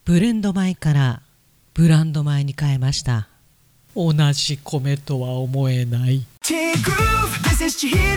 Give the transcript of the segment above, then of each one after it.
ブレンド米からブランド米に変えました。同じ米とは思えない。7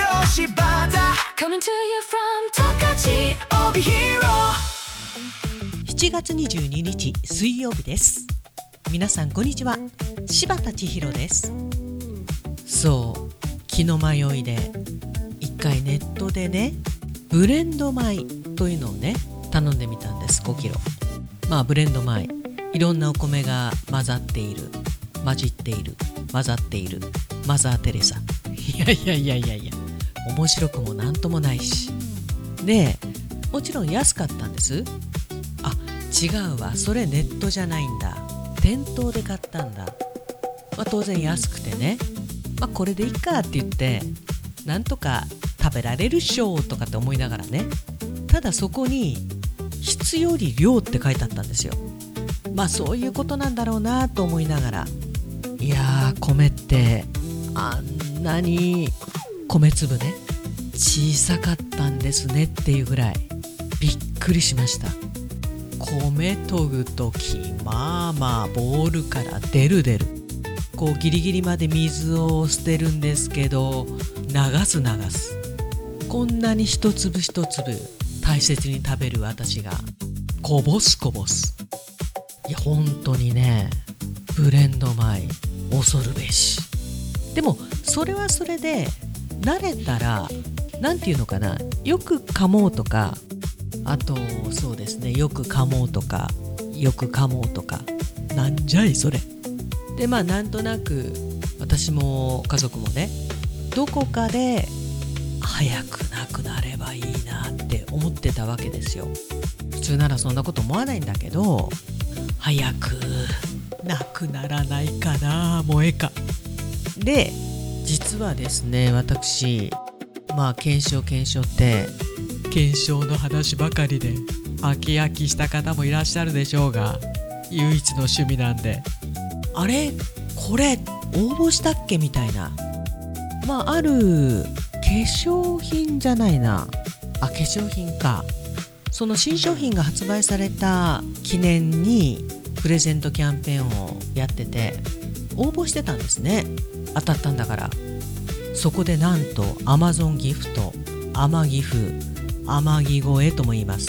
月22日水曜日です。皆さんこんにちは。柴田千尋です。そう、気の迷いで一回ネットでね、ブレンド米というのをね頼んでみたんです。5キロ。ブレンド米、いろんなお米が混ざっている、混じっている、混ざっている、マザーテレサ。いや面白くもなんともないし。で、もちろん安かったんです。違うわ、それネットじゃないんだ、店頭で買ったんだ。当然安くてね、これでいいかって言ってなんとか食べられるっしょとかって思いながらね。ただそこに質より量って書いてあったんですよ。そういうことなんだろうなと思いながら、いやー、米ってあんなに米粒ね小さかったんですねっていうぐらいびっくりしました。米研ぐときボールから出るこうギリギリまで水を捨てるんですけど、流すこんなに一粒一粒大切に食べる私がこぼす。いや本当にね、ブレンド米恐るべし。でもそれはそれで慣れたら、なんていうのかな、よく噛もうとか、あとそうですね、よく噛もうとかなんじゃいそれで、なんとなく私も家族もね、どこかで早くなくなればいいなって思ってたわけですよ。普通ならそんなこと思わないんだけど、早くなくならないかな、もうええか。で、実はですね、私検証って検証の話ばかりで飽きした方もいらっしゃるでしょうが、唯一の趣味なんで、あれこれ応募したっけみたいな、ある化粧品じゃないな、化粧品か、その新商品が発売された記念にプレゼントキャンペーンをやってて応募してたんですね。当たったんだから。そこでなんと Amazon ギフト、天城越えとも言います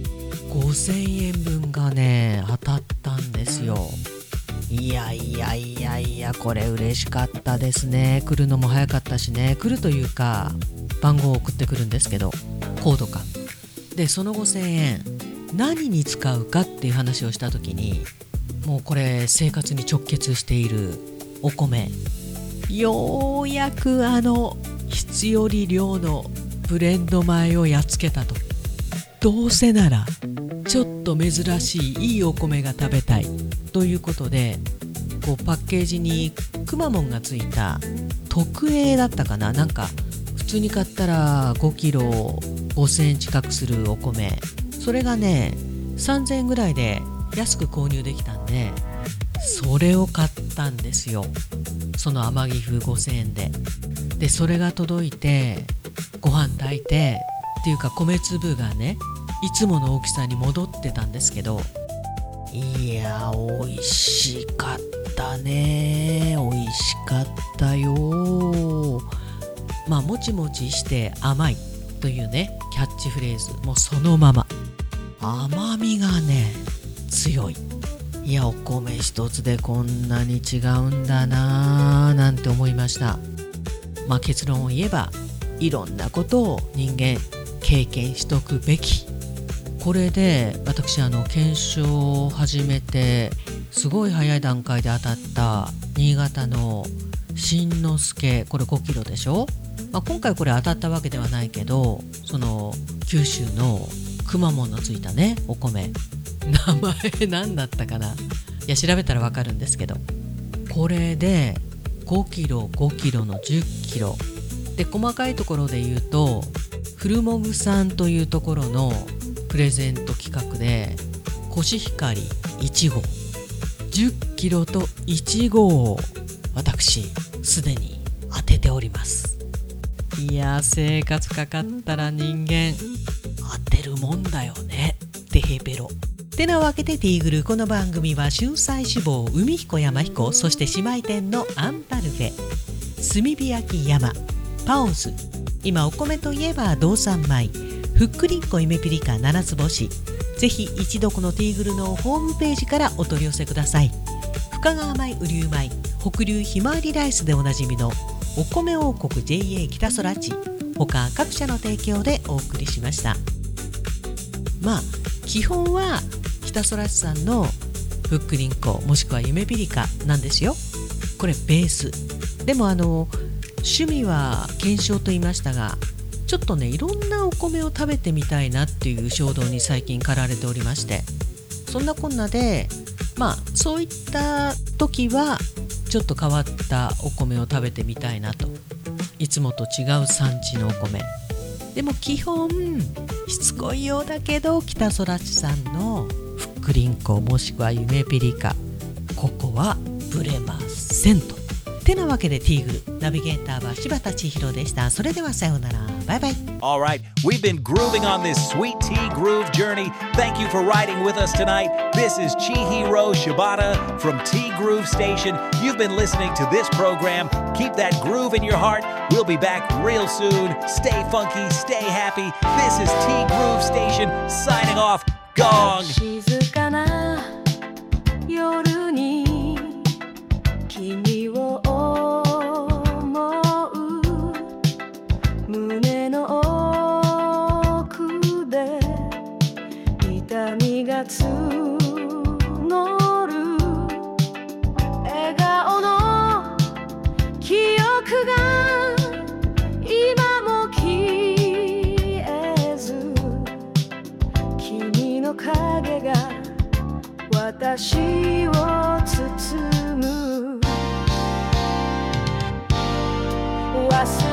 、5000円分がね当たったんですよ。いやこれ嬉しかったですね。来るのも早かったしね。来るというか番号を送ってくるんですけど、コードかで、その5000円何に使うかっていう話をした時に、もうこれ生活に直結しているお米、ようやく質より量のブレンド米をやっつけたと。どうせならちょっと珍しいいいお米が食べたいということで、パッケージにくまモンがついた特 A だったかな、なんか普通に買ったら5キロ5000円近くするお米、それがね3000円ぐらいで安く購入できたんで、それを買ったんですよ。その天城風5000円で、それが届いてご飯炊いてっていうか、米粒がねいつもの大きさに戻ってたんですけど、いや美味しかったね。美味しかったよ。もちもちして甘いというねキャッチフレーズ、もうそのまま甘みがね強い。いや、お米一つでこんなに違うんだなぁなんて思いました。結論を言えば、いろんなことを人間経験しとくべき。これで私検証を始めてすごい早い段階で当たった新潟の新之助、これ5キロでしょ。今回これ当たったわけではないけど、その九州のくまモンのついたねお米、名前何だったかな、いや調べたらわかるんですけど、これで5キロの10キロで、細かいところで言うとフルモグさんというところのプレゼント企画でコシヒカリ1号10キロと1号を私すでに当てております。いや生活かかったら人間当てるもんだよね。てへべろ。 てなわけでティーグル、この番組は春菜志望海彦山彦、そして姉妹店のアンパルフェ、炭火焼き山、パオズ、今お米といえば道産米、ふっくりんこ夢ピリカ7つ星。ぜひ一度このティーグルのホームページからお取り寄せください。深川米、雨竜米、北流ひまわりライスでおなじみのお米王国 JA 北空地、他各社の提供でお送りしました。まあ基本は北空地さんのふっくりんこもしくは夢ピリカなんですよ。これベースでも趣味は検証と言いましたが、ちょっとねいろんなお米を食べてみたいなっていう衝動に最近駆られておりまして、そんなこんなでそういった時はちょっと変わったお米を食べてみたいなと。いつもと違う産地のお米でも基本しつこいようだけど北空地さんのふっくりんこもしくは夢ピリカ、ここはブレませんと。てなわけでティーグルナビゲーターは柴田千尋でした。それではさようなら、バイバイ。 Alright, we've been grooving on this sweet tea groove journey. Thank you for riding with us tonight. This is Chihiro Shibata from Tea Groove Station. You've been listening to this program. Keep that groove in your heart. We'll be back real soon. Stay funky, stay happy. This is Tea Groove Station signing off. Gong! 静かな夜に君を思う、胸の奥で痛みが募る、笑顔の記憶が今も消えず、君の影が私を包む、忘